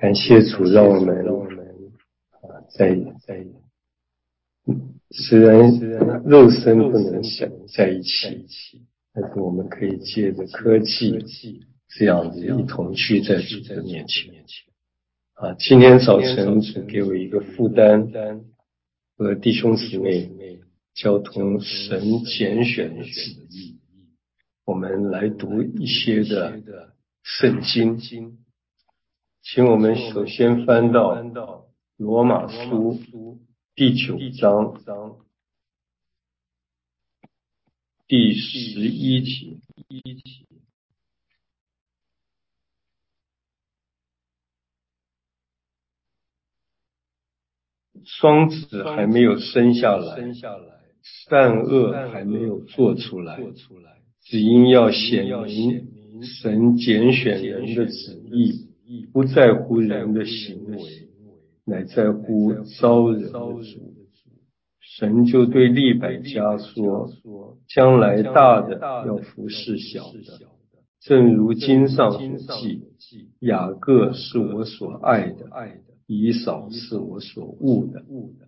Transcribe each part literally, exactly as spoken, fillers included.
感谢主，让我们啊，在在虽然肉身不能想在一起，但是我们可以借着科技这样子一同聚在主的面前。啊，今天早晨主给我一个负担，和弟兄姊妹交通神拣选的旨意，我们来读一些的圣经。请我们首先翻到罗马书第九章第十一节。双子还没有生下来，善恶还没有做出来，只因要显明神拣选人的旨意，不在乎人的行为，乃在乎招人的主。神就对利百加说，将来大的要服侍小的，正如经上所记，雅各是我所爱的，以扫是我所恶的。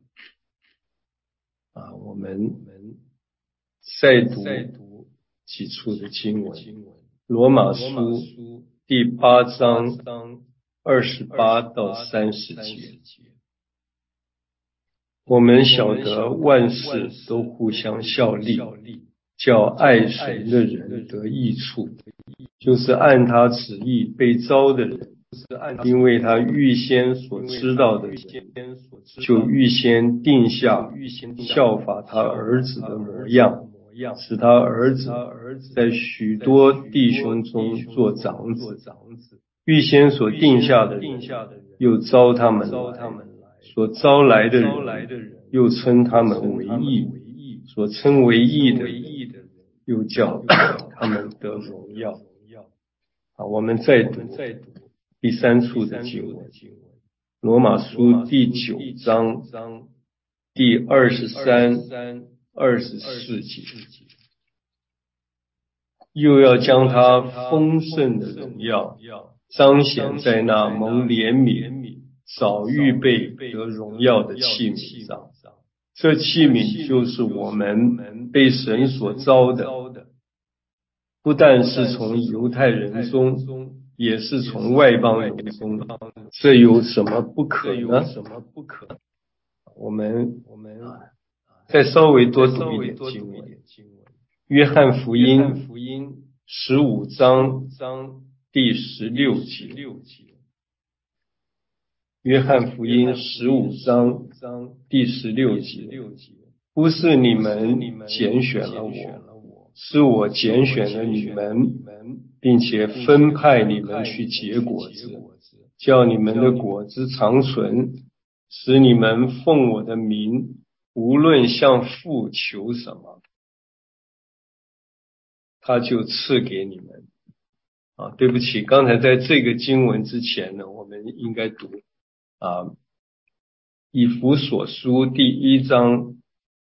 啊，我们再读几处的经文，罗马书第八章二十八到三十节。我们晓得万事都互相效力，叫爱神的人得益处，就是按他旨意被招的人，因为他预先所知道的人，就预先定下效法他儿子的模样，使他儿子在许多弟兄中做长子。预先所定下的人，又招他们来，所招来的人，又称他们为义，所称为义的人，又叫他们得荣耀。好，我们再读第三处的经文，罗马书第九章第二十三、二十四节。又要将他丰盛的荣耀彰显在那蒙怜悯、早预备得荣耀的器皿上。这器皿就是我们被神所招的，不但是从犹太人中，也是从外邦人中。这有什么不可呢？我们再稍微多读一点经文。约翰福音十五章第十六节。约翰福音十五章第十六节，不是你们拣选了我，是我拣选了你们，并且分派你们去结果子，叫你们的果子长存，使你们奉我的名，无论向父求什么，他就赐给你们。啊，对不起，刚才在这个经文之前呢，我们应该读啊，以弗所书第一章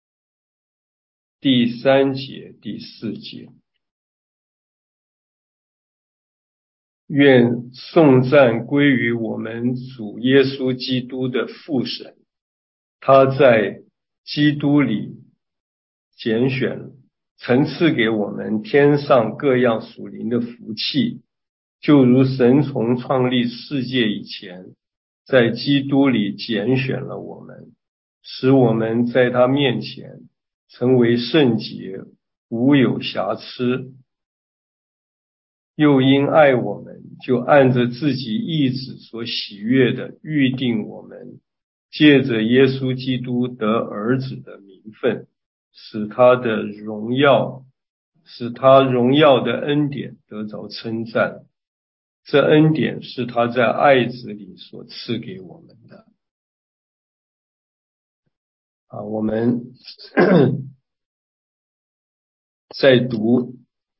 第三节、第四节。愿颂赞归于我们主耶稣基督的父神，他在基督里拣选，曾赐给我们天上各样属灵的福气，就如神从创立世界以前，在基督里拣选了我们，使我们在他面前成为圣洁，无有瑕疵。又因爱我们，就按着自己意志所喜悦的预定我们，借着耶稣基督得儿子的名分，使他的荣耀，使他荣耀的恩典得着称赞。这恩典是他在爱子里所赐给我们的。啊，我们再读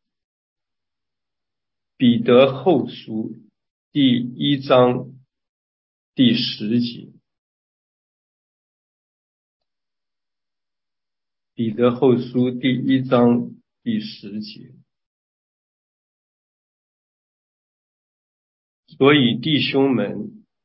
彼得后书第一章第十节。彼得后书第一章第十节。所以弟兄们，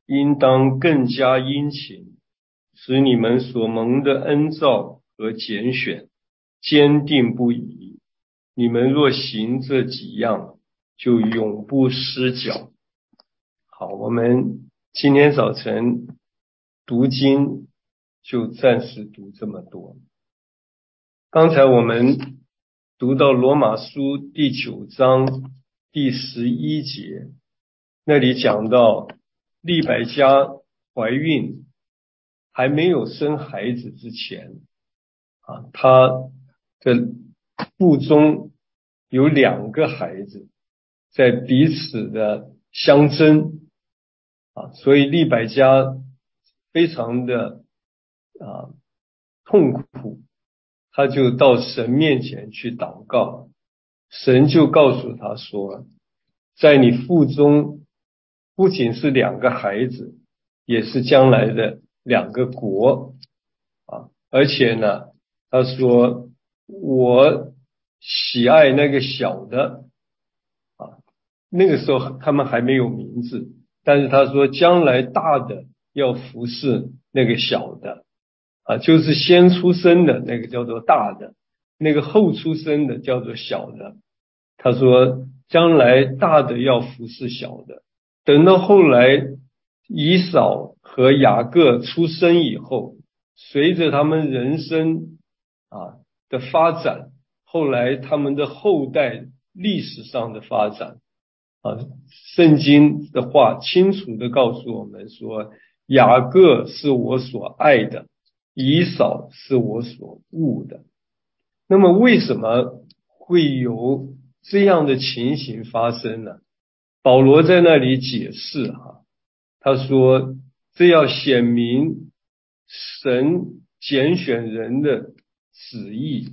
应当更加殷勤，使你们所蒙的恩召和拣选坚定不移。你们若行这几样，就永不失脚。好，我们今天早晨读经就暂时读这么多。刚才我们读到罗马书第九章第十一节，那里讲到利百加怀孕还没有生孩子之前啊，她的腹中有两个孩子在彼此的相争啊，所以利百加非常的啊痛苦，他就到神面前去祷告，神就告诉他说，在你腹中不仅是两个孩子，也是将来的两个国啊，而且呢，他说我喜爱那个小的啊，那个时候他们还没有名字，但是他说将来大的要服侍那个小的啊，就是先出生的那个叫做大的，那个后出生的叫做小的。他说将来大的要服侍小的。等到后来以扫和雅各出生以后，随着他们人生啊的发展，后来他们的后代历史上的发展啊，圣经的话清楚地告诉我们说，雅各是我所爱的，以扫是我所恶的。那么为什么会有这样的情形发生呢？保罗在那里解释哈，他说这要显明神拣选人的旨意，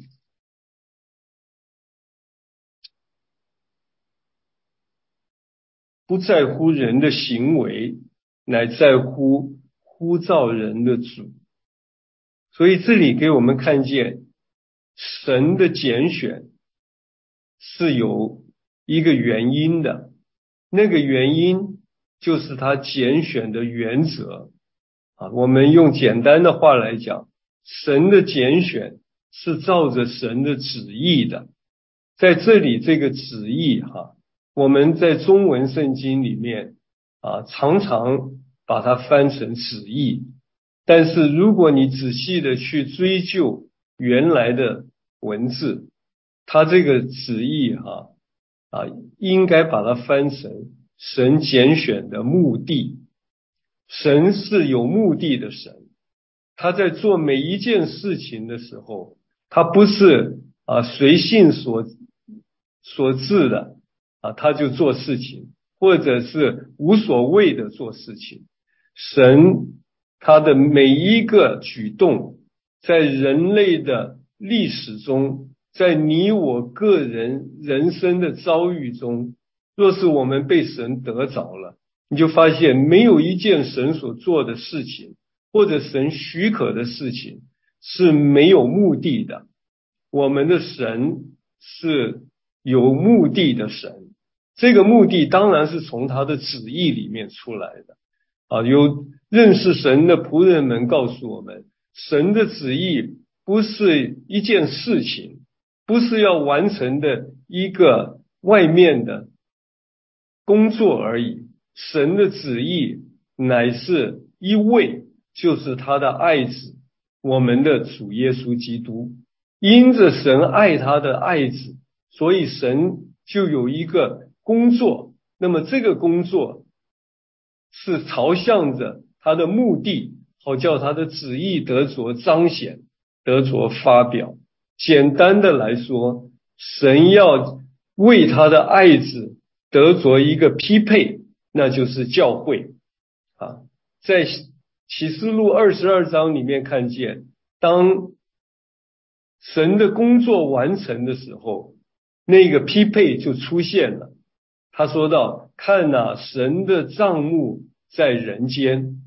不在乎人的行为，乃在乎呼召人的主。所以这里给我们看见神的拣选是有一个原因的，那个原因就是他拣选的原则啊。我们用简单的话来讲，神的拣选是照着神的旨意的。在这里这个旨意哈，我们在中文圣经里面啊，常常把它翻成旨意，但是如果你仔细的去追究原来的文字，它这个旨意哈啊，应该把它翻成神拣选的目的。神是有目的的神，他在做每一件事情的时候，他不是啊随性所所致的啊，他就做事情，或者是无所谓的做事情。神他的每一个举动，在人类的历史中，在你我个人人生的遭遇中，若是我们被神得着了，你就发现没有一件神所做的事情，或者神许可的事情是没有目的的。我们的神是有目的的神，这个目的当然是从他的旨意里面出来的啊。有认识神的仆人们告诉我们，神的旨意不是一件事情，不是要完成的一个外面的工作而已，神的旨意乃是一位，就是他的爱子，我们的主耶稣基督。因着神爱他的爱子，所以神就有一个工作，那么这个工作是朝向着他的目的，好叫他的旨意得着彰显，得着发表。简单的来说，神要为他的爱子得着一个匹配，那就是教会啊。在启示录二十二章里面看见，当神的工作完成的时候，那个匹配就出现了。他说到，看哪，神的帐幕在人间。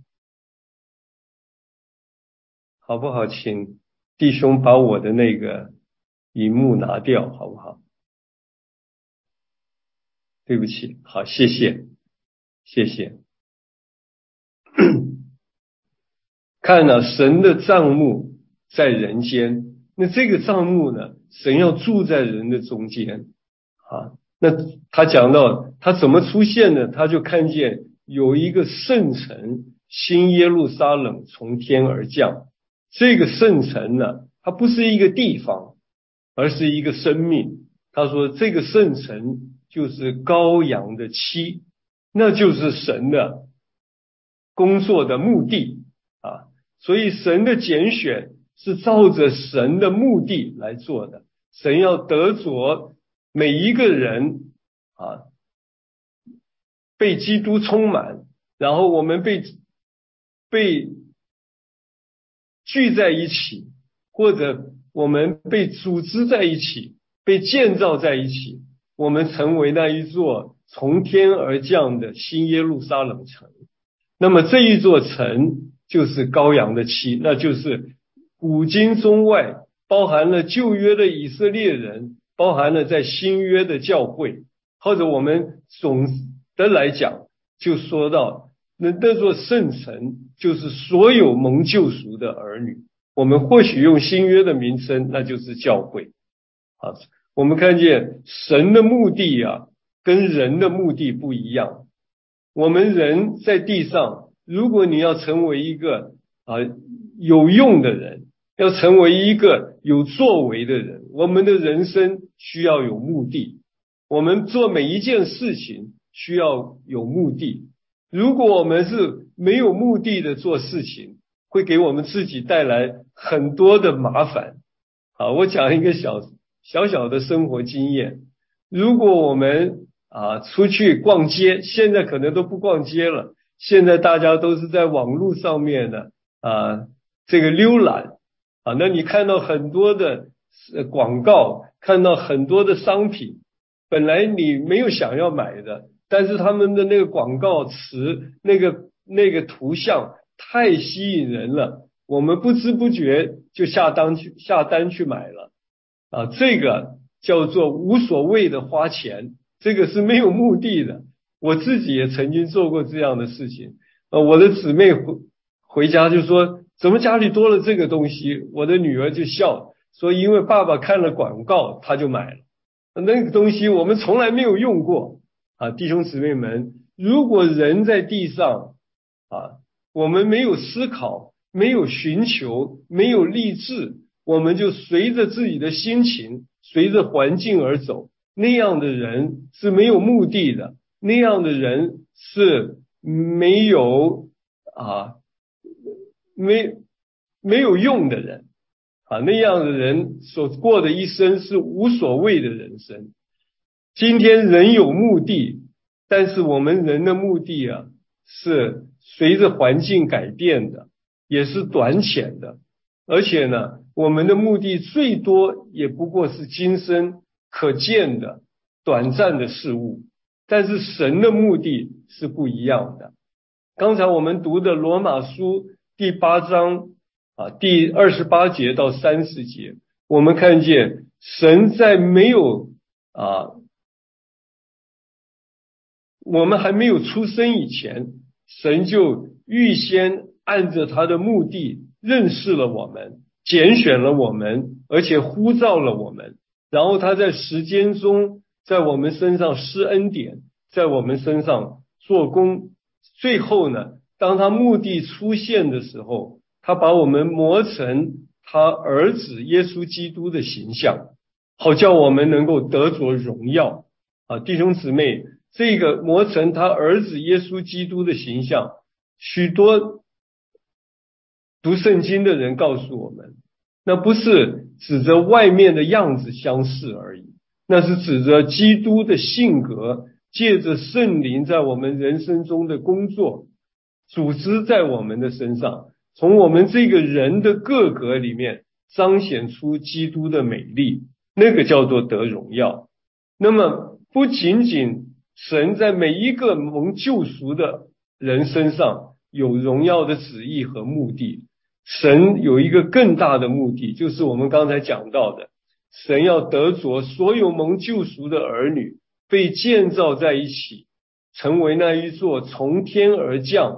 好不好？请弟兄把我的那个荧幕拿掉，好不好？对不起，好，谢谢，谢谢。 看了、啊、神的帐幕在人间，那这个帐幕呢，神要住在人的中间啊。那他讲到他怎么出现呢？他就看见有一个圣城新耶路撒冷从天而降。这个圣城呢，它不是一个地方，而是一个生命。他说这个圣城就是羔羊的妻，那就是神的工作的目的啊。所以神的拣选是照着神的目的来做的。神要得着每一个人啊，被基督充满，然后我们被被聚在一起，或者我们被组织在一起，被建造在一起，我们成为那一座从天而降的新耶路撒冷城。那么这一座城就是羔羊的妻，那就是古今中外包含了旧约的以色列人，包含了在新约的教会，或者我们总的来讲就说到那那座圣城就是所有蒙救赎的儿女。我们或许用新约的名称，那就是教会啊。我们看见神的目的啊跟人的目的不一样。我们人在地上，如果你要成为一个啊有用的人，要成为一个有作为的人，我们的人生需要有目的。我们做每一件事情需要有目的。如果我们是没有目的的做事情，会给我们自己带来很多的麻烦。好，我讲一个小小小的生活经验。如果我们啊出去逛街，现在可能都不逛街了，现在大家都是在网络上面的啊这个浏览啊，那你看到很多的广告，看到很多的商品，本来你没有想要买的，但是他们的那个广告词，那个那个图像太吸引人了，我们不知不觉就下单去下单去买了啊，这个叫做无所谓的花钱，这个是没有目的的。我自己也曾经做过这样的事情。呃，我的姊妹回回家就说，怎么家里多了这个东西？我的女儿就笑说，因为爸爸看了广告，他就买了。那个东西我们从来没有用过啊，弟兄姊妹们，如果人在地上啊，我们没有思考，没有寻求，没有立志，我们就随着自己的心情，随着环境而走，那样的人是没有目的的，那样的人是没有啊没没有用的人啊，那样的人所过的一生是无所谓的人生。今天人有目的，但是我们人的目的啊是随着环境改变的，也是短浅的，而且呢我们的目的最多也不过是今生可见的短暂的事物，但是神的目的是不一样的。刚才我们读的罗马书第八章啊第二十八节到三十节，我们看见神在没有啊我们还没有出生以前，神就预先按着他的目的认识了我们，拣选了我们，而且呼召了我们，然后他在时间中在我们身上施恩典，在我们身上做工，最后呢，当他目的出现的时候，他把我们磨成他儿子耶稣基督的形象，好叫我们能够得着荣耀啊，弟兄姊妹，这个磨成他儿子耶稣基督的形象，许多读圣经的人告诉我们，那不是指着外面的样子相似而已，那是指着基督的性格，借着圣灵在我们人生中的工作，组织在我们的身上，从我们这个人的个格里面彰显出基督的美丽，那个叫做得荣耀。那么不仅仅神在每一个蒙救赎的人身上有荣耀的旨意和目的，神有一个更大的目的，就是我们刚才讲到的，神要得着所有蒙救赎的儿女被建造在一起，成为那一座从天而降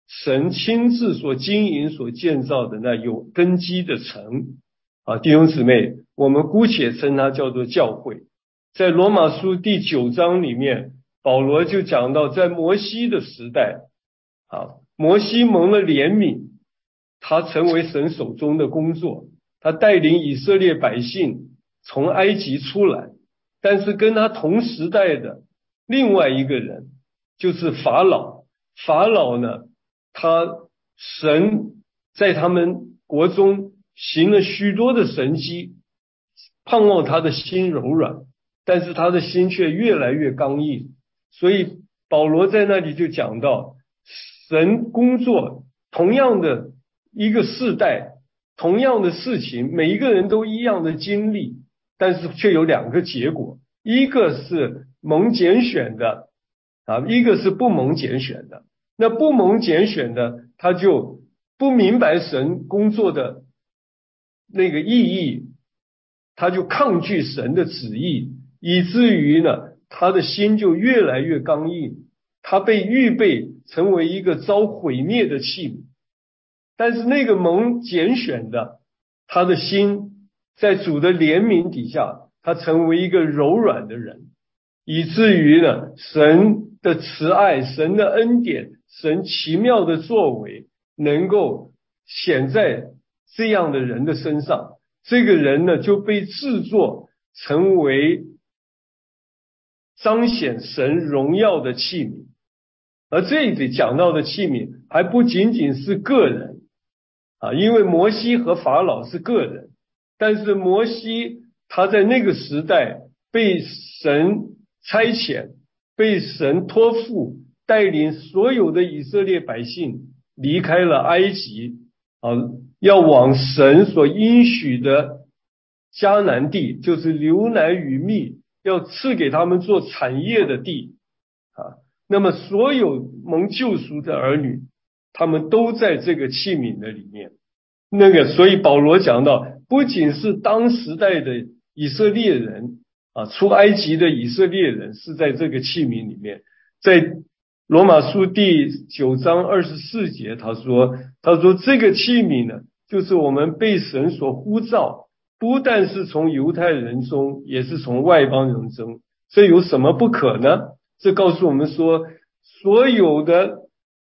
神亲自所经营所建造的那有根基的城啊，弟兄姊妹，我们姑且称它叫做教会。在罗马书第九章里面，保罗就讲到，在摩西的时代啊，摩西蒙了怜悯，他成为神手中的工作，他带领以色列百姓从埃及出来。但是跟他同时代的另外一个人就是法老，法老呢，他神在他们国中行了许多的神迹，盼望他的心柔软，但是他的心却越来越刚硬。所以保罗在那里就讲到，神工作同样的一个世代，同样的事情，每一个人都一样的经历，但是却有两个结果，一个是蒙拣选的啊，一个是不蒙拣选的。那不蒙拣选的，他就不明白神工作的那个意义，他就抗拒神的旨意，以至于呢，他的心就越来越刚硬，他被预备成为一个遭毁灭的器皿。但是那个蒙拣选的，他的心在主的怜悯底下，他成为一个柔软的人，以至于呢，神的慈爱，神的恩典，神奇妙的作为能够显在这样的人的身上。这个人呢，就被制作成为彰显神荣耀的器皿。而这里讲到的器皿还不仅仅是个人啊，因为摩西和法老是个人，但是摩西他在那个时代被神差遣，被神托付，带领所有的以色列百姓离开了埃及啊，要往神所应许的迦南地，就是流奶与蜜，要赐给他们做产业的地啊。那么所有蒙救赎的儿女，他们都在这个器皿的里面。那个，所以保罗讲到，不仅是当时代的以色列人啊，出埃及的以色列人是在这个器皿里面。在罗马书第九章二十四节，他说，他说这个器皿呢，就是我们被神所呼召，不但是从犹太人中，也是从外邦人中。这有什么不可呢？这告诉我们说，所有的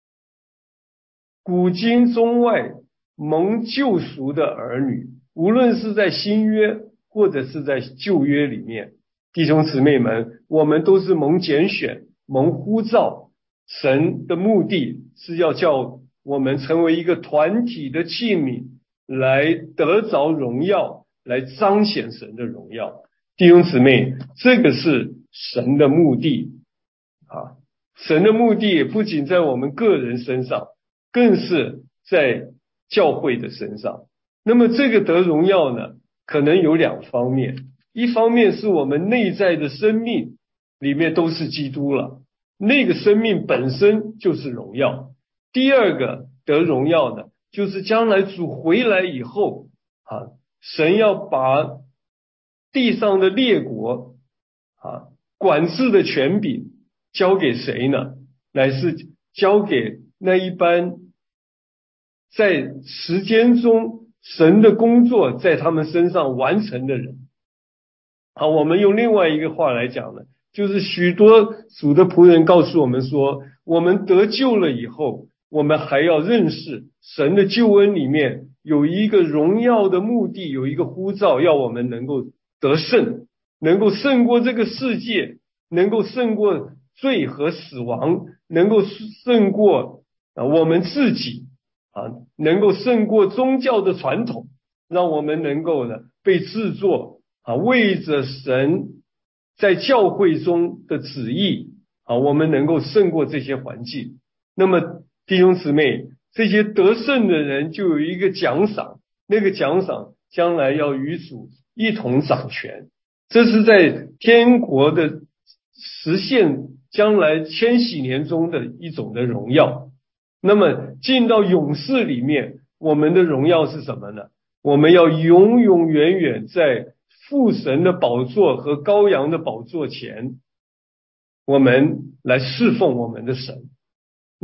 古今中外蒙救赎的儿女，无论是在新约或者是在旧约里面，弟兄姊妹们，我们都是蒙拣选、蒙呼召。神的目的是要叫我们成为一个团体的器皿，来得着荣耀，来彰显神的荣耀。弟兄姊妹，这个是神的目的啊！神的目的不仅在我们个人身上，更是在教会的身上。那么这个得荣耀呢，可能有两方面，一方面是我们内在的生命里面都是基督了，那个生命本身就是荣耀。第二个得荣耀呢，就是将来主回来以后啊，神要把地上的列国啊管制的权柄交给谁呢？乃是交给那一般在时间中神的工作在他们身上完成的人。好，我们用另外一个话来讲呢，就是许多主的仆人告诉我们说，我们得救了以后，我们还要认识神的救恩里面有一个荣耀的目的，有一个呼召，要我们能够得胜，能够胜过这个世界，能够胜过罪和死亡，能够胜过啊我们自己啊，能够胜过宗教的传统，让我们能够呢被制作啊，为着神在教会中的旨意啊，我们能够胜过这些环境。那么弟兄姊妹，这些得胜的人就有一个奖赏，那个奖赏将来要与主一同掌权，这是在天国的实现将来千禧年中的一种的荣耀。那么进到勇士里面，我们的荣耀是什么呢？我们要永永远远在父神的宝座和羔羊的宝座前，我们来侍奉我们的神。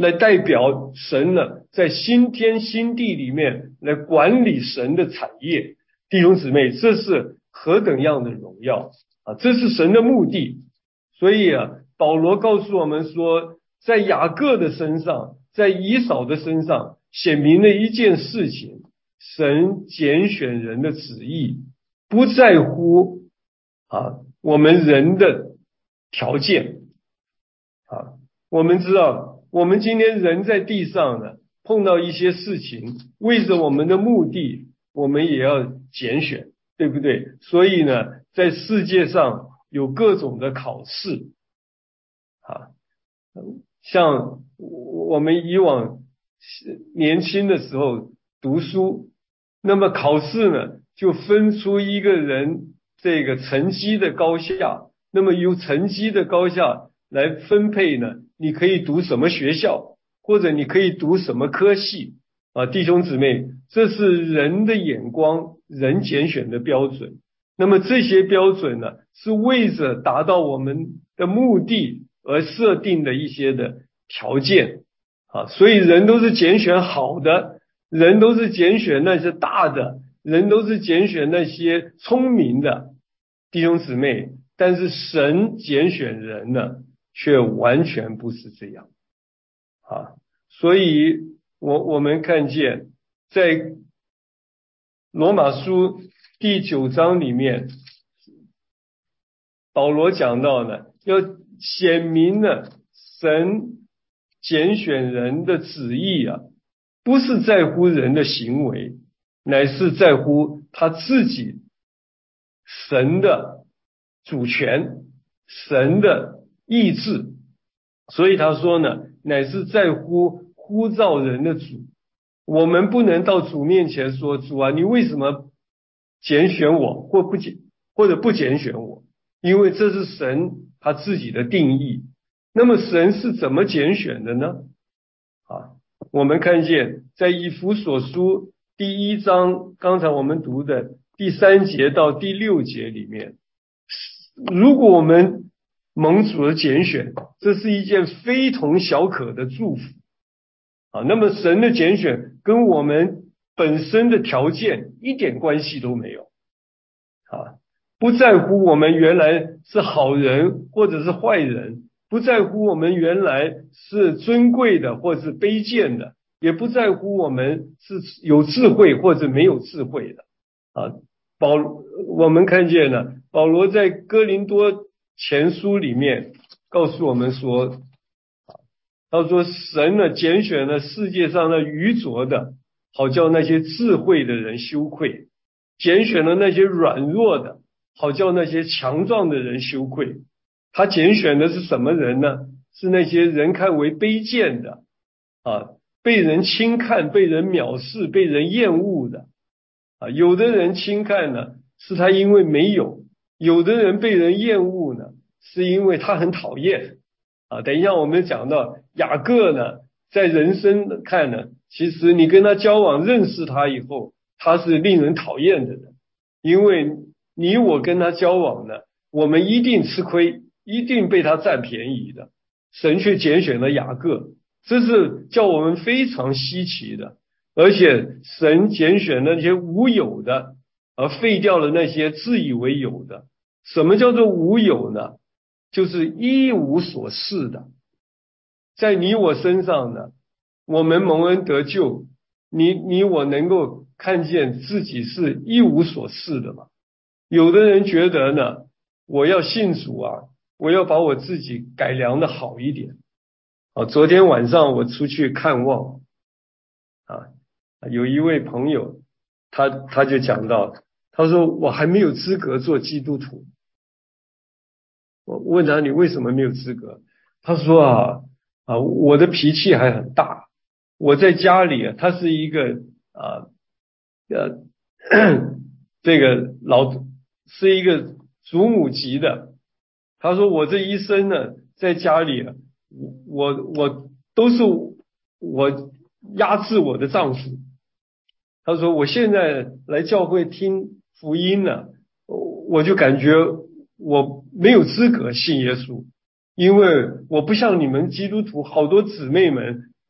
来代表神呢，在新天新地里面来管理神的产业。弟兄姊妹，这是何等样的荣耀啊！这是神的目的。所以啊，保罗告诉我们说，在雅各的身上，在以扫的身上，显明了一件事情：神拣选人的旨意不在乎啊我们人的条件啊。我们知道，我们今天人在地上呢，碰到一些事情，为着我们的目的，我们也要拣选，对不对？所以呢，在世界上有各种的考试啊，像我们以往年轻的时候读书，那么考试呢，就分出一个人这个成绩的高下，那么由成绩的高下来分配呢，你可以读什么学校，或者你可以读什么科系啊，弟兄姊妹，这是人的眼光，人拣选的标准。那么这些标准呢，是为着达到我们的目的而设定的一些的条件啊，所以人都是拣选好的，人都是拣选那些大的，人都是拣选那些聪明的弟兄姊妹，但是神拣选人呢，却完全不是这样啊。所以我我们看见在罗马书第九章里面，保罗讲到呢，要显明了神拣选人的旨意啊，不是在乎人的行为，乃是在乎他自己神的主权，神的意志。所以他说呢，乃是在乎呼召人的主。我们不能到主面前说，主啊，你为什么拣选我，或不拣或者不拣选我？因为这是神他自己的定义。那么神是怎么拣选的呢？啊，我们看见在以弗所书第一章，刚才我们读的第三节到第六节里面，如果我们蒙主的拣选，这是一件非同小可的祝福啊。那么神的拣选跟我们本身的条件一点关系都没有啊。不在乎我们原来是好人或者是坏人，不在乎我们原来是尊贵的或是卑贱的，也不在乎我们是有智慧或者没有智慧的啊。保我们看见了保罗在哥林多前书里面告诉我们说，他说神呢拣选了世界上的愚拙的，好叫那些智慧的人羞愧，拣选了那些软弱的，好叫那些强壮的人羞愧。他拣选的是什么人呢？是那些人看为卑贱的啊，被人轻看，被人藐视，被人厌恶的啊。有的人轻看呢，是他因为没有；有的人被人厌恶呢，是因为他很讨厌啊。等一下我们讲到雅各呢，在人生看呢，其实你跟他交往认识他以后，他是令人讨厌的人，因为你我跟他交往呢，我们一定吃亏，一定被他占便宜的。神却拣选了雅各，这是叫我们非常稀奇的。而且神拣选那些无有的，而废掉了那些自以为有的。什么叫做无有呢？就是一无所事的。在你我身上呢，我们蒙恩得救，你你我能够看见自己是一无所事的嘛？有的人觉得呢，我要信主啊，我要把我自己改良的好一点啊。昨天晚上我出去看望啊，有一位朋友，他他就讲到，他说我还没有资格做基督徒。我问他你为什么没有资格？他说啊啊，我的脾气还很大，我在家里啊，他是一个啊呃这个老是一个祖母级的。他说我这一生呢，在家里啊，我我都是我压制我的丈夫。他说我现在来教会听福音呢，我就感觉我没有资格信耶稣，因为我不像你们基督徒好多姊妹们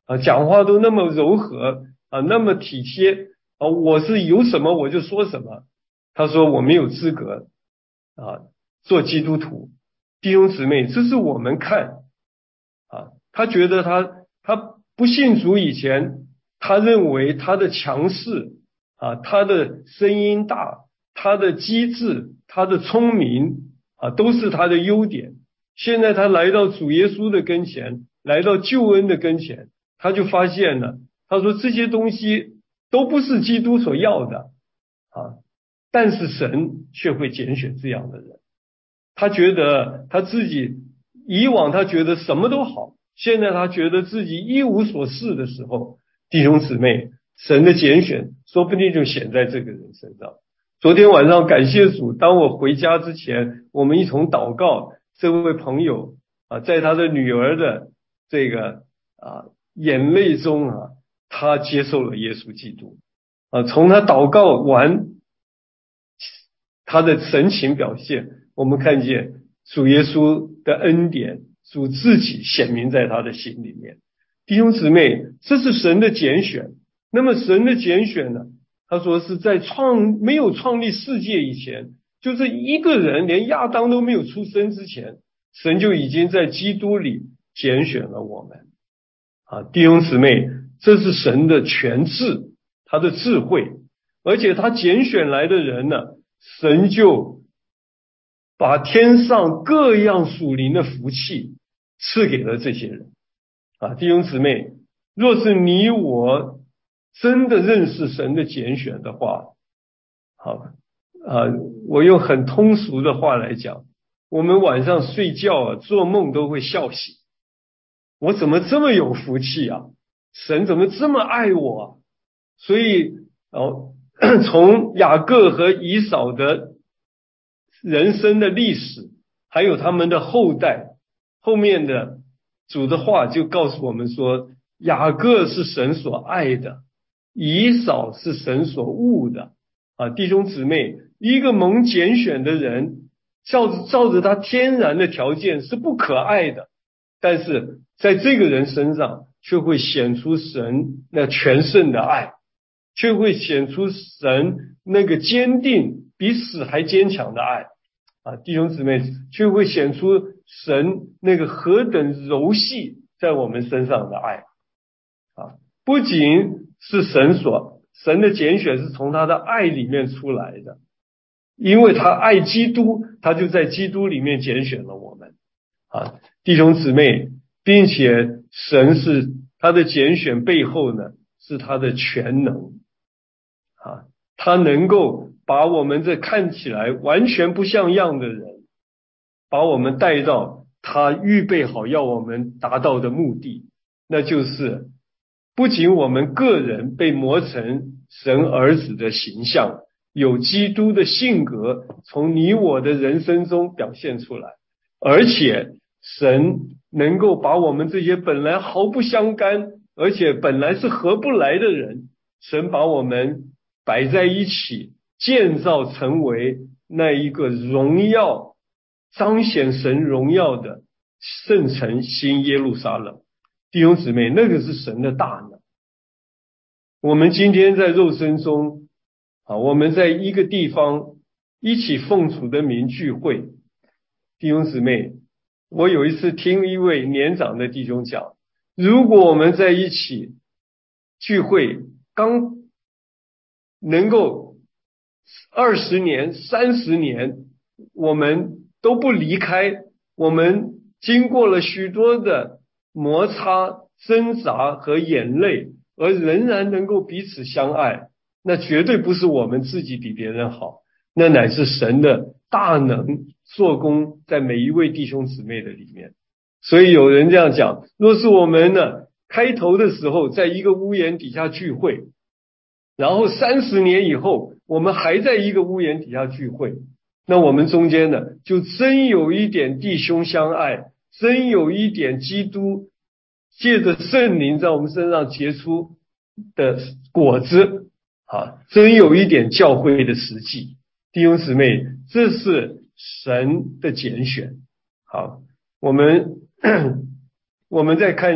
啊，讲话都那么柔和啊，那么体贴啊，我是有什么我就说什么。他说我没有资格啊做基督徒。弟兄姊妹，这是我们看啊，他觉得他他不信主以前，他认为他的强势啊，他的声音大，他的机智，他的聪明啊，都是他的优点。现在他来到主耶稣的跟前，来到救恩的跟前，他就发现了，他说这些东西都不是基督所要的啊，但是神却会拣选这样的人。他觉得他自己以往他觉得什么都好，现在他觉得自己一无所事的时候，弟兄姊妹，神的拣选说不定就显在这个人身上。昨天晚上感谢主，当我回家之前，我们一同祷告，这位朋友啊，在他的女儿的这个啊眼泪中啊，他接受了耶稣基督啊。从他祷告完，他的神情表现，我们看见主耶稣的恩典，主自己显明在他的心里面。弟兄姊妹，这是神的拣选。那么神的拣选呢？他说是在创没有创立世界以前，就是一个人连亚当都没有出生之前，神就已经在基督里拣选了我们啊，弟兄姊妹，这是神的权智，他的智慧，而且他拣选来的人呢，神就把天上各样属灵的福气赐给了这些人啊，弟兄姊妹，若是你我真的认识神的拣选的话，好啊，我用很通俗的话来讲，我们晚上睡觉啊，做梦都会笑醒。我怎么这么有福气啊？神怎么这么爱我啊？所以哦，从雅各和以扫的人生的历史，还有他们的后代，后面的主的话就告诉我们说，雅各是神所爱的，以扫是神所恶的啊，弟兄姊妹，一个蒙拣选的人，照着照着他天然的条件是不可爱的，但是在这个人身上却会显出神那全胜的爱，却会显出神那个坚定比死还坚强的爱啊，弟兄姊妹，却会显出神那个何等柔细在我们身上的爱啊，不仅是神所神的拣选是从他的爱里面出来的，因为他爱基督，他就在基督里面拣选了我们啊，弟兄姊妹，并且神是他的拣选背后呢，是他的全能啊，他能够把我们这看起来完全不像样的人，把我们带到他预备好要我们达到的目的，那就是不仅我们个人被磨成神儿子的形象，有基督的性格从你我的人生中表现出来，而且神能够把我们这些本来毫不相干，而且本来是合不来的人，神把我们摆在一起，建造成为那一个荣耀彰显神荣耀的圣城新耶路撒冷。弟兄姊妹，那个是神的大能。我们今天在肉身中啊，我们在一个地方一起奉主的名聚会。弟兄姊妹，我有一次听一位年长的弟兄讲，如果我们在一起聚会，刚能够二十年、三十年，我们都不离开，我们经过了许多的摩擦、挣扎和眼泪，而仍然能够彼此相爱，那绝对不是我们自己比别人好，那乃是神的大能做工在每一位弟兄姊妹的里面。所以有人这样讲，若是我们呢，开头的时候在一个屋檐底下聚会，然后三十年以后我们还在一个屋檐底下聚会，那我们中间呢，就真有一点弟兄相爱，真有一点基督借着圣灵在我们身上结出的果子啊，真有一点教会的实际。弟兄姊妹，这是神的拣选。好，我们我们再看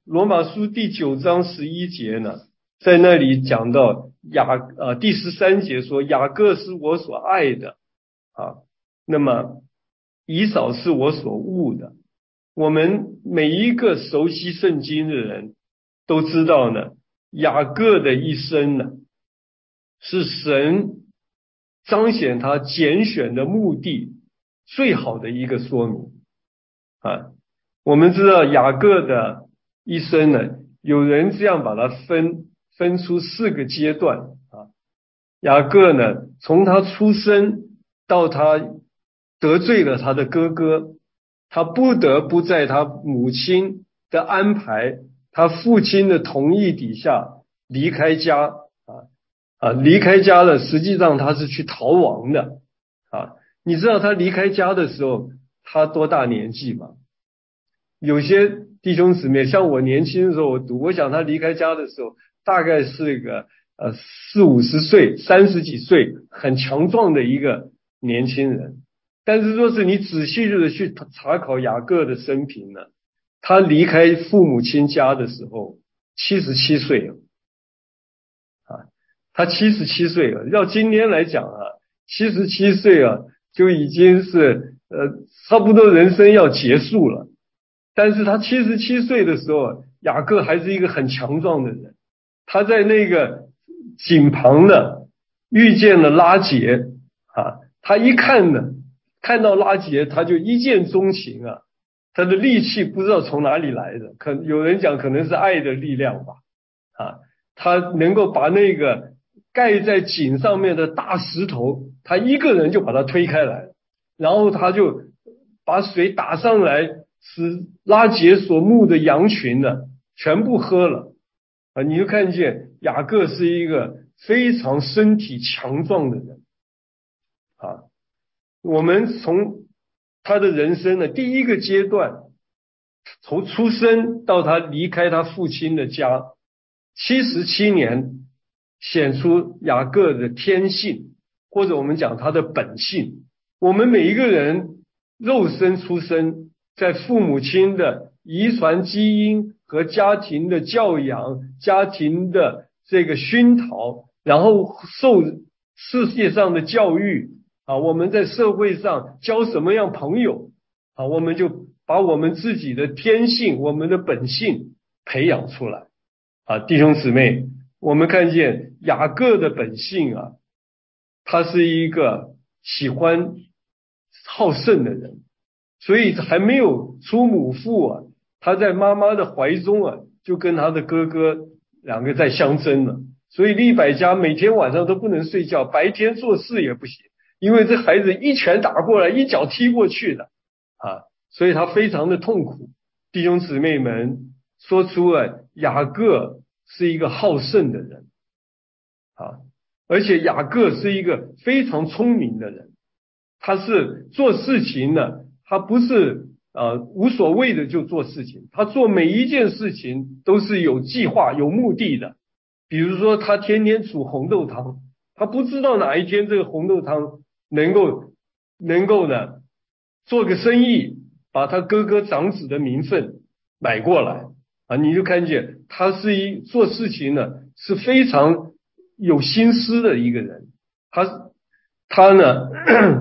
罗马书第九章十一节呢，在那里讲到雅呃第十三节说雅各是我所爱的啊，那么以扫是我所恶的。我们每一个熟悉圣经的人都知道呢，雅各的一生呢，是神彰显他拣选的目的最好的一个说明啊。我们知道雅各的一生呢，有人这样把它分分出四个阶段啊。雅各呢，从他出生到他得罪了他的哥哥，他不得不在他母亲的安排，他父亲的同意底下离开家啊啊，离开家了，实际上他是去逃亡的啊。你知道他离开家的时候，他多大年纪吗？有些弟兄姊妹，像我年轻的时候，我读，我想他离开家的时候，大概是个呃四五十岁、三十几岁，很强壮的一个年轻人。但是若是你仔细的去查考雅各的生平呢，他离开父母亲家的时候，七十七岁了啊，他七十七岁了。要今天来讲啊，七十七岁啊，就已经是呃差不多人生要结束了。但是他七十七岁的时候，雅各还是一个很强壮的人。他在那个井旁呢，遇见了拉结啊，他一看呢，看到拉结，他就一见钟情啊。他的力气不知道从哪里来的，可有人讲可能是爱的力量吧啊，他能够把那个盖在井上面的大石头，他一个人就把它推开来，然后他就把水打上来，使拉结所牧的羊群呢全部喝了啊！你就看见雅各是一个非常身体强壮的人啊。我们从他的人生的第一个阶段，从出生到他离开他父亲的家，七十七年，显出雅各的天性，或者我们讲他的本性。我们每一个人肉身出生，在父母亲的遗传基因和家庭的教养、家庭的这个熏陶，然后受世界上的教育啊，我们在社会上交什么样朋友啊，我们就把我们自己的天性、我们的本性培养出来啊。弟兄姊妹，我们看见雅各的本性啊，他是一个喜欢好胜的人，所以还没有出母腹啊，他在妈妈的怀中啊，就跟他的哥哥两个在相争了。所以利百加每天晚上都不能睡觉，白天做事也不行，因为这孩子一拳打过来，一脚踢过去的啊，所以他非常的痛苦。弟兄姊妹们说出了雅各是一个好胜的人啊，而且雅各是一个非常聪明的人，他是做事情呢，他不是呃无所谓的就做事情，他做每一件事情都是有计划、有目的的。比如说，他天天煮红豆汤，他不知道哪一天这个红豆汤能够能够呢做个生意，把他哥哥长子的名分买过来啊，你就看见他是一做事情呢是非常有心思的一个人，他他呢，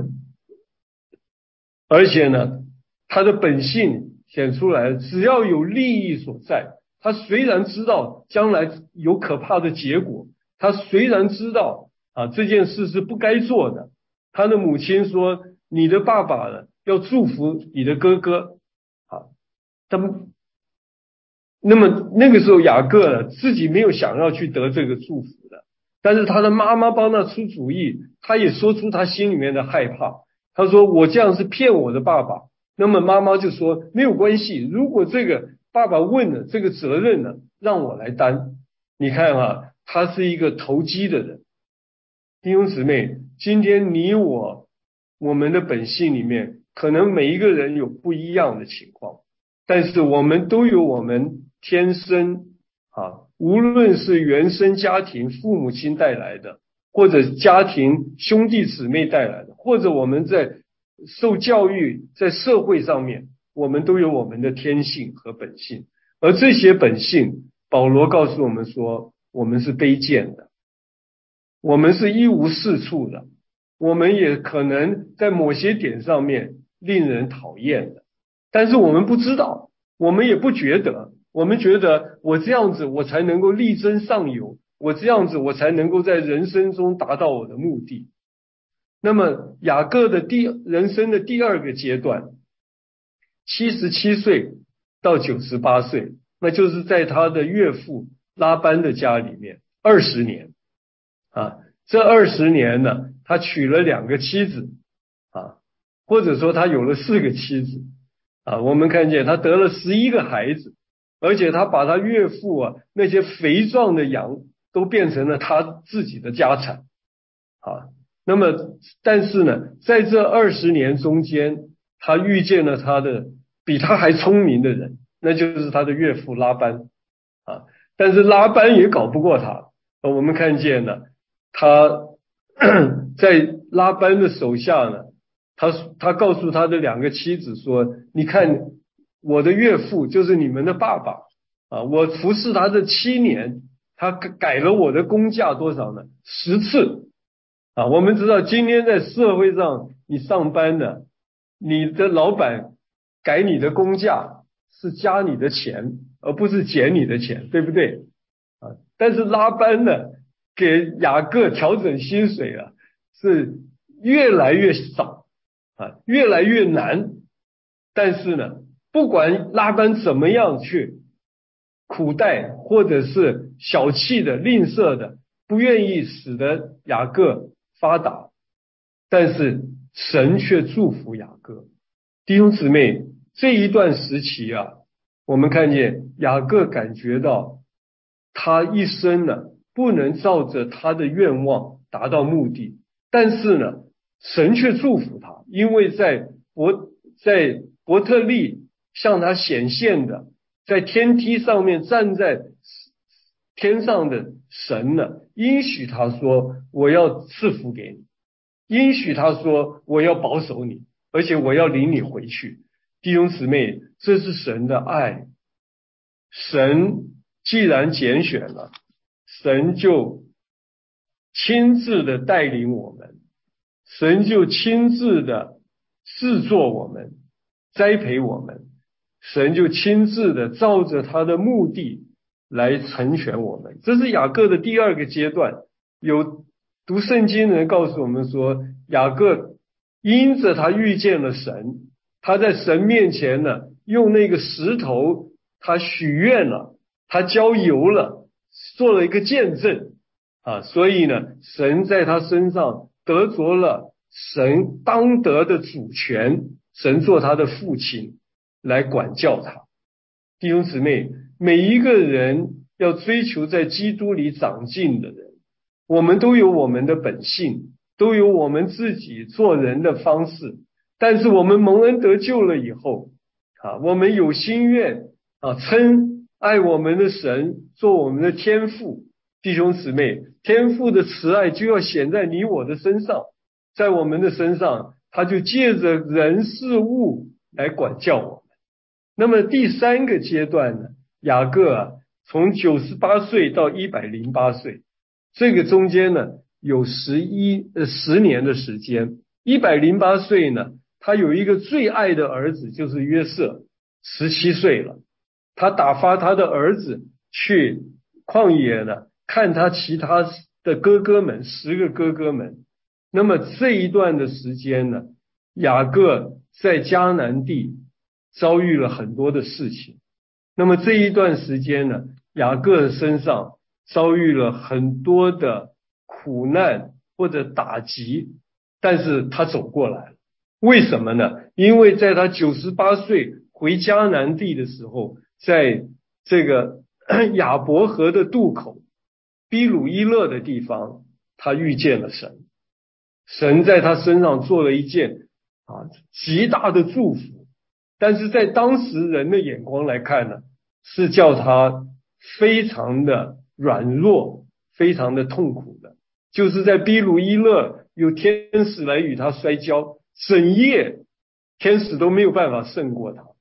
而且呢，他的本性显出来，只要有利益所在。他虽然知道将来有可怕的结果，他虽然知道啊这件事是不该做的，他的母亲说你的爸爸呢要祝福你的哥哥啊，他们那么那个时候雅各呢自己没有想要去得这个祝福的，但是他的妈妈帮他出主意，他也说出他心里面的害怕，他说我这样是骗我的爸爸。那么妈妈就说没有关系，如果这个爸爸问了，这个责任呢让我来担。你看啊，他是一个投机的人。弟兄姊妹，今天你我我们的本性里面，可能每一个人有不一样的情况，但是我们都有我们天生啊，无论是原生家庭父母亲带来的，或者家庭兄弟姊妹带来的，或者我们在受教育在社会上面，我们都有我们的天性和本性。 而这些本性，保罗告诉我们说，我们是卑贱的，我们是一无是处的，我们也可能在某些点上面令人讨厌的，但是我们不知道，我们也不觉得，我们觉得我这样子我才能够力争上游，我这样子我才能够在人生中达到我的目的。那么雅各的第人生的第二个阶段，七十七岁到九十八岁，那就是在他的岳父拉班的家里面二十年啊，这二十年呢，他娶了两个妻子啊，或者说他有了四个妻子啊，我们看见他得了十一个孩子，而且他把他岳父啊那些肥壮的羊都变成了他自己的家产啊。那么但是呢，在这二十年中间，他遇见了他的比他还聪明的人，那就是他的岳父拉班啊。但是拉班也搞不过他，我们看见了他在拉班的手下呢，他他告诉他的两个妻子说，你看我的岳父就是你们的爸爸啊，我服侍他这七年，他改了我的工价多少呢？十次啊。我们知道今天在社会上你上班的，你的老板改你的工价是加你的钱，而不是减你的钱，对不对啊？但是拉班呢，给雅各调整薪水啊，是越来越少啊，越来越难。但是呢，不管拉班怎么样去苦待或者是小气的、吝啬的，不愿意使得雅各发达，但是神却祝福雅各。弟兄姊妹，这一段时期啊，我们看见雅各感觉到他一生呢不能照着他的愿望达到目的，但是呢神却祝福他，因为在伯在伯特利向他显现的，在天梯上面站在天上的神呢，应许他说我要赐福给你，应许他说我要保守你，而且我要领你回去。弟兄姊妹，这是神的爱。神既然拣选了，神就亲自的带领我们，神就亲自的制作我们，栽培我们，神就亲自的照着他的目的来成全我们。这是雅各的第二个阶段。有读圣经的人告诉我们说，雅各因着他遇见了神，他在神面前呢，用那个石头他许愿了，他浇油了，做了一个见证啊，所以呢，神在他身上得着了神当得的主权，神做他的父亲来管教他。弟兄姊妹，每一个人要追求在基督里长进的人，我们都有我们的本性，都有我们自己做人的方式，但是我们蒙恩得救了以后啊，我们有心愿啊，称爱我们的神做我们的天父。弟兄姊妹，天父的慈爱就要显在你我的身上，在我们的身上，他就借着人事物来管教我们。那么第三个阶段呢，雅各啊，从九十八岁到一百零八岁，这个中间呢有十一呃十年的时间。一百零八岁呢，他有一个最爱的儿子，就是约瑟，十七岁了。他打发他的儿子去旷野呢，看他其他的哥哥们，十个哥哥们。那么这一段的时间呢，雅各在迦南地遭遇了很多的事情。那么这一段时间呢，雅各身上遭遇了很多的苦难或者打击，但是他走过来了。为什么呢？因为在他九十八岁回迦南地的时候，在这个雅伯河的渡口比鲁伊勒的地方，他遇见了神。神在他身上做了一件啊极大的祝福，但是在当时人的眼光来看呢，是叫他非常的软弱，非常的痛苦的。就是在比鲁伊勒有天使来与他摔跤，整夜天使都没有办法胜过他。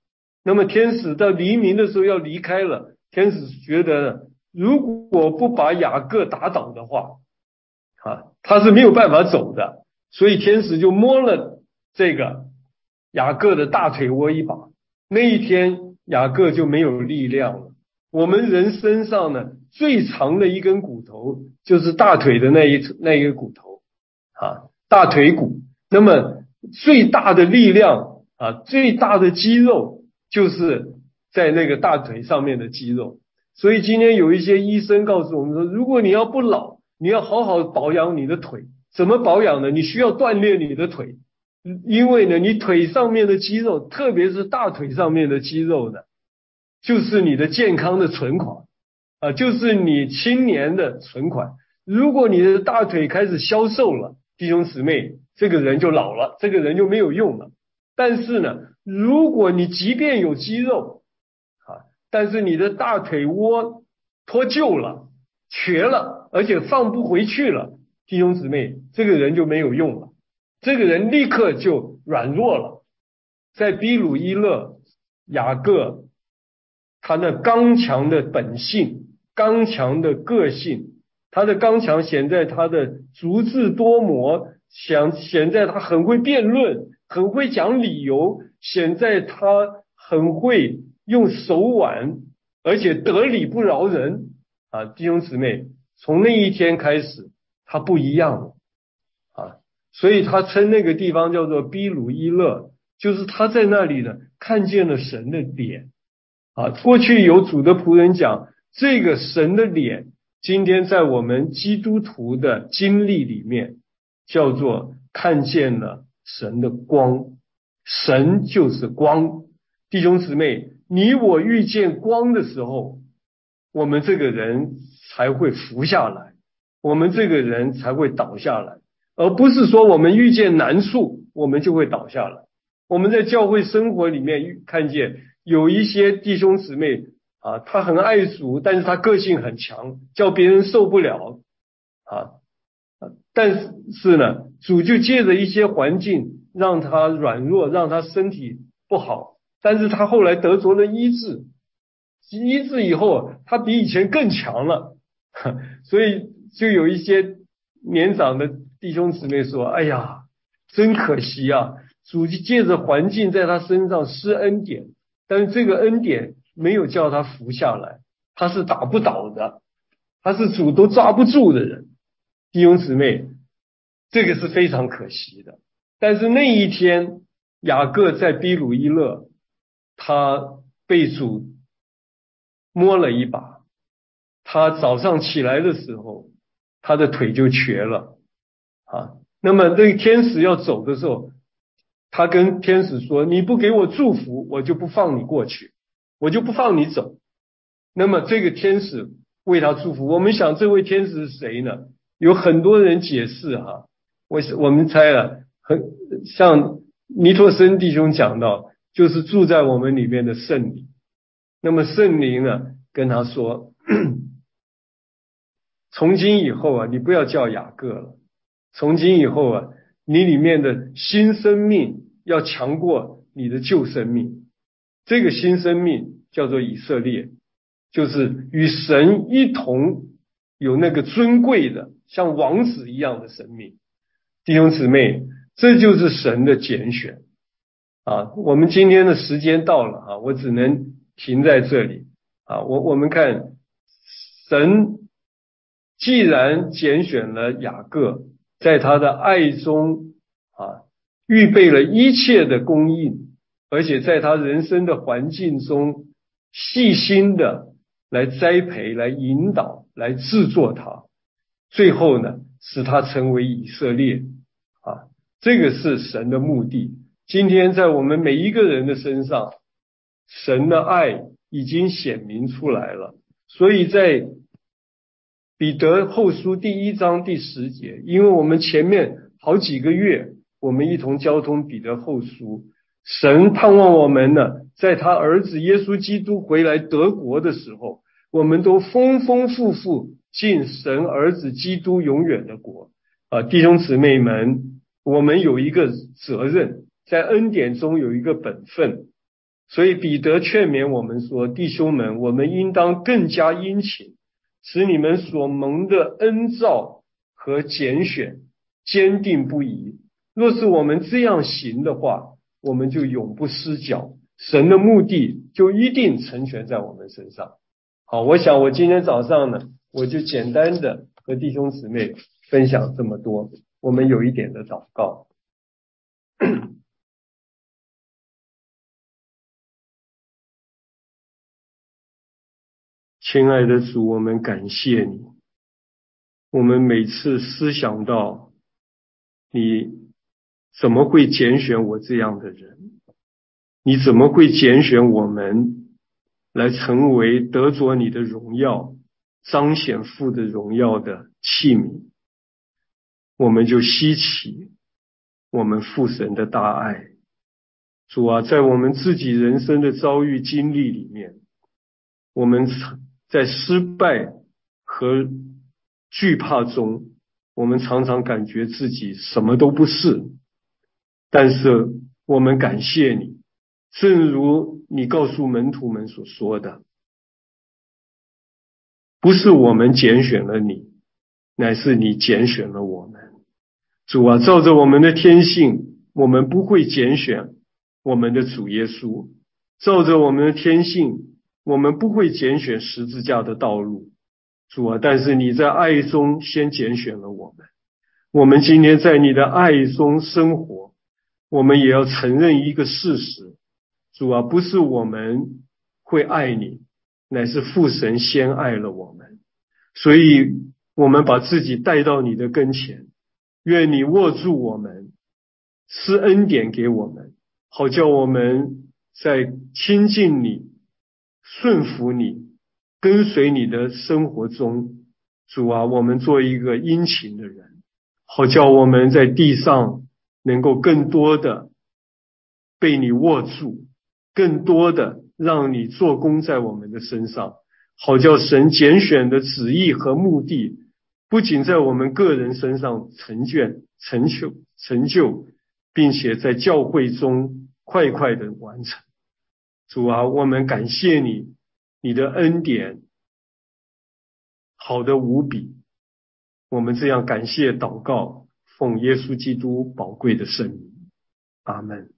那么天使到黎明的时候要离开了，天使觉得如果不把雅各打倒的话，啊，他是没有办法走的，所以天使就摸了这个雅各的大腿窝一把，那一天雅各就没有力量了。我们人身上呢，最长的一根骨头就是大腿的那一那一个骨头啊，大腿骨。那么最大的力量啊，最大的肌肉就是在那个大腿上面的肌肉。所以今天有一些医生告诉我们说，如果你要不老，你要好好保养你的腿。怎么保养呢？你需要锻炼你的腿，因为呢，你腿上面的肌肉，特别是大腿上面的肌肉呢，就是你的健康的存款啊，就是你青年的存款。如果你的大腿开始消瘦了，弟兄姊妹，这个人就老了，这个人就没有用了。但是呢，如果你即便有肌肉啊，但是你的大腿窝脱臼了、瘸了，而且放不回去了，弟兄姊妹，这个人就没有用了，这个人立刻就软弱了。在比鲁伊勒，雅各他那刚强的本性、刚强的个性，他的刚强显在他的足智多谋，显显在他很会辩论，很会讲理由，显在他很会用手腕，而且得理不饶人啊！弟兄姊妹，从那一天开始，他不一样了啊！所以他称那个地方叫做比鲁伊勒，就是他在那里呢看见了神的脸啊。过去有主的仆人讲，这个神的脸，今天在我们基督徒的经历里面，叫做看见了神的光。神就是光，弟兄姊妹，你我遇见光的时候，我们这个人才会浮下来，我们这个人才会倒下来，而不是说我们遇见难处，我们就会倒下来。我们在教会生活里面看见有一些弟兄姊妹啊，他很爱主，但是他个性很强，叫别人受不了啊。但是呢，主就借着一些环境让他软弱，让他身体不好，但是他后来得着了医治，医治以后他比以前更强了。所以就有一些年长的弟兄姊妹说，哎呀，真可惜啊，主就借着环境在他身上施恩典，但是这个恩典没有叫他服下来，他是打不倒的，他是主都抓不住的人。弟兄姊妹，这个是非常可惜的。但是那一天，雅各在比鲁伊勒，他被主摸了一把，他早上起来的时候，他的腿就瘸了啊。那么那个天使要走的时候，他跟天使说，你不给我祝福，我就不放你过去，我就不放你走。那么这个天使为他祝福。我们想这位天使是谁呢？有很多人解释哈，我我们猜了，很像尼托森弟兄讲到，就是住在我们里面的圣灵。那么圣灵呢跟他说，从今以后啊，你不要叫雅各了，从今以后啊，你里面的新生命要强过你的旧生命。这个新生命叫做以色列，就是与神一同有那个尊贵的像王子一样的生命。弟兄姊妹，这就是神的拣选啊！我们今天的时间到了啊，我只能停在这里啊。我我们看，神既然拣选了雅各，在他的爱中啊，预备了一切的供应，而且在他人生的环境中细心的来栽培、来引导、来制作他，最后呢，使他成为以色列啊，这个是神的目的。今天在我们每一个人的身上，神的爱已经显明出来了。所以在彼得后书第一章第十节，因为我们前面好几个月我们一同交通彼得后书，神盼望我们呢，在他儿子耶稣基督回来得国的时候，我们都丰丰富富进神儿子基督永远的国啊，弟兄姊妹们，我们有一个责任，在恩典中有一个本分， 所以彼得劝勉我们说，弟兄们，我们应当更加殷勤，使你们所蒙的恩召和拣选坚定不移。若是我们这样行的话，我们就永不失脚，神的目的就一定成全在我们身上。好，我想我今天早上呢，我就简单的和弟兄姊妹分享这么多，我们有一点的祷告。亲爱的主，我们感谢你。我们每次思想到你怎么会拣选我这样的人，你怎么会拣选我们来成为得着你的荣耀，彰显父的荣耀的器皿，我们就稀奇我们父神的大爱。主啊，在我们自己人生的遭遇经历里面，我们在失败和惧怕中，我们常常感觉自己什么都不是，但是我们感谢你，正如你告诉门徒们所说的，不是我们拣选了你，乃是你拣选了我们。主啊，照着我们的天性，我们不会拣选我们的主耶稣，照着我们的天性，我们不会拣选十字架的道路。主啊，但是你在爱中先拣选了我们，我们今天在你的爱中生活，我们也要承认一个事实，主啊，不是我们会爱你，乃是父神先爱了我们，所以我们把自己带到你的跟前，愿你握住我们，施恩典给我们，好叫我们在亲近你、顺服你、跟随你的生活中，主啊，我们做一个殷勤的人，好叫我们在地上能够更多的被你握住，更多的让你做工在我们的身上，好叫神拣选的旨意和目的不仅在我们个人身上成就成就成就，并且在教会中快快的完成。主啊，我们感谢你，你的恩典好得无比，我们这样感谢祷告，奉耶稣基督宝贵的圣名，阿们。